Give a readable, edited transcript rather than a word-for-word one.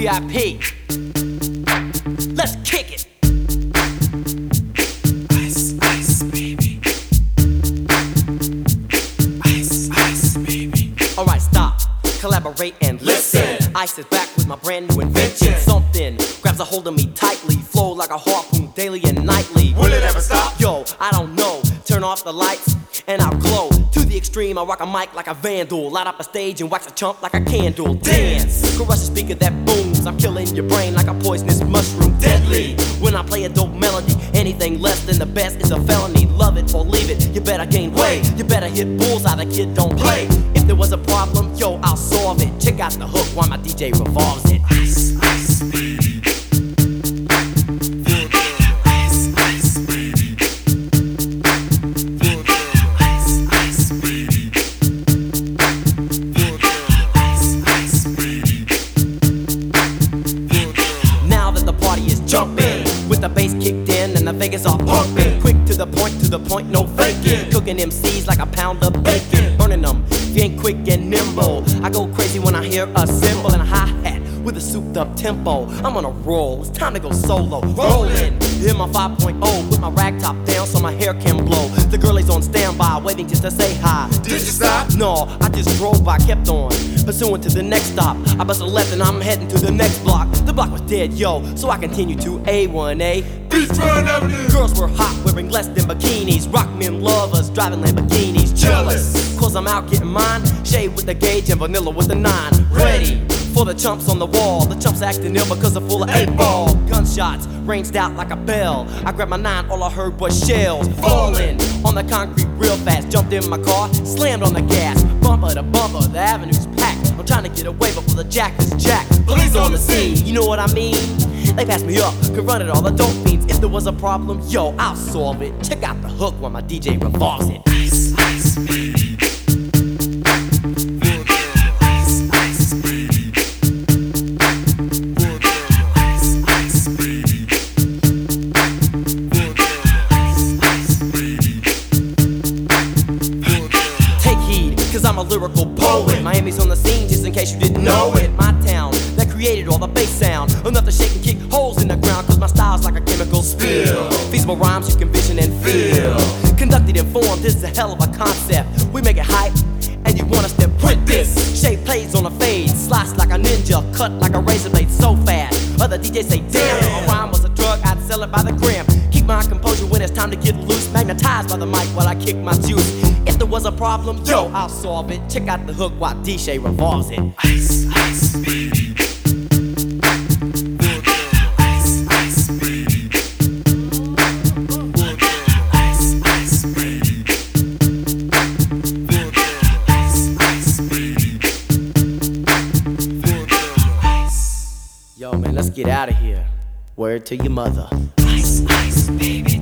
VIP. Let's kick it. Ice, ice, baby. Ice, ice, baby. Alright, stop, collaborate and listen. Ice is back with my brand new invention. Something grabs a hold of me tightly, flow like a harpoon daily and nightly. Will it ever stop? Yo, I don't know. Turn off the lights and I'll glow. To the extreme, I rock a mic like a vandal. Light up a stage and wax a chump like a candle. Dance, crush a speaker that booms. I'm killing your brain like a poisonous mushroom. Deadly, when I play a dope melody. Anything less than the best is a felony. Love it or leave it, you better gain weight. You better hit bullseye, the kid don't play. If there was a problem, yo, I'll solve it. Check out the hook while my DJ revolves it. Ice, ice, baby. Jumping with the bass kicked in and the Vegas are pumping. Quick to the point, no faking. Cooking MCs like a pound of bacon. Burning them, if you ain't quick and nimble. I go crazy when I hear a cymbal and a hi-hat with a souped up tempo. I'm on a roll, it's time to go solo. Rolling, hit my 5.0, put my rag top down so my hair can blow. The girl is on standby, waiting just to say hi. Did you stop? No, I just drove by, kept on pursuing to the next stop. I bust a left and I'm heading to the next block. The block was dead, yo, so I continue to A1A. Beachfront Avenue. Girls were hot, wearing less than bikinis. Rock men lovers, driving Lamborghinis. Jealous, cause I'm out getting mine. Shade with the gauge and vanilla with the 9. Ready for the chumps on the wall. The chumps acting ill because they're full of 8-ball. Gunshots ranged out like a bell. I grabbed my 9, all I heard was shells falling on the concrete real fast. Jumped in my car, slammed on the gas. Bumper to bumper, the avenue's packed. I'm trying to get away before the jack is jacked. Police on the scene, you know what I mean? They pass me up, could run it all the dope fiends. If there was a problem, yo, I'll solve it. Check out the hook while my DJ revolves it. Ice, ice, baby. I'm a lyrical poet. Miami's on the scene, just in case you didn't know it. My town that created all the bass sound. Enough to shake and kick holes in the ground, cause my style's like a chemical spill. Feasible rhymes you can vision and feel. Conducted in form, this is a hell of a concept. We make it hype, and you want us to print this. Shape plays on a fade, slice like a ninja, cut like a razor blade so fast. Other DJs say, damn, if a rhyme was a drug, I'd sell it by the gram. Keep my composure when it's time to get loose. Magnetized by the mic while I kick my juice. If there was a problem, yo, I'll solve it. Check out the hook while DJ revolves it. Ice, ice, baby. Ice, ice, baby. Ice, ice, baby. Ice, ice, baby. Yo, man, let's get out of here. Word to your mother. Ice, ice, baby.